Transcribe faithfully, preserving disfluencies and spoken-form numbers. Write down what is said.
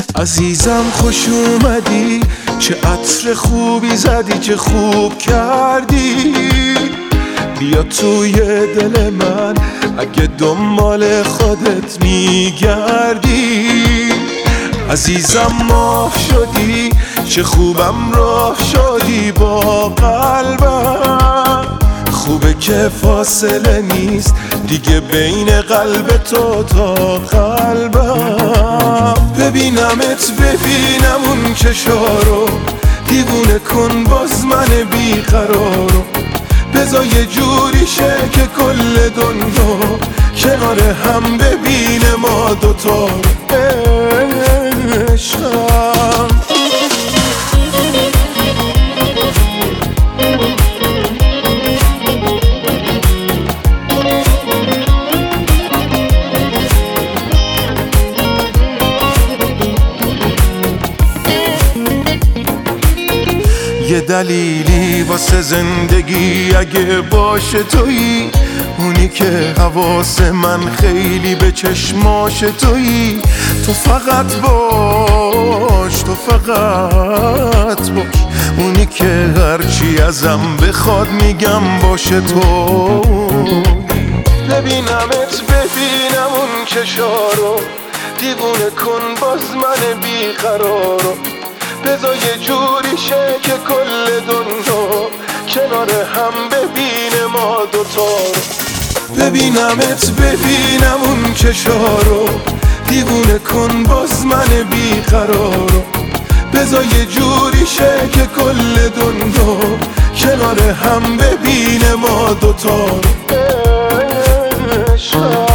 عزیزم خوش اومدی، چه عطر خوبی زدی، چه خوب کردی. بیا توی دل من اگه دنبال خودت میگردی. عزیزم ماه شدی، چه خوبم راه شدی با قلبم. خوبه که فاصله نیست دیگه بین قلب تو تا قلبم. ببینمت ببینم اون چشارو، دیوونه کن باز من بیقرارو. بذار یه جوری شه که کل دنیا کنار هم ببینه ما دوتا عشقم. یه دلیلی واسه زندگی اگه باشه تویی، اونی که حواس من خیلی به چشماش تویی. تو فقط باش، تو فقط باش، اونی که هرچی ازم بخواد میگم باشه تو. ببینمت ببینم اون چشارو، دیوونه کن باز من بیقرارو. بذار یه جوری شه که کل دنیا کنار هم ببینه ما دوتا. ببینمت ببینم اون چشارو، دیوونه کن باز من بیقرارو. بذار یه جوری شه که کل دنیا کنار هم ببینه ما دوتا.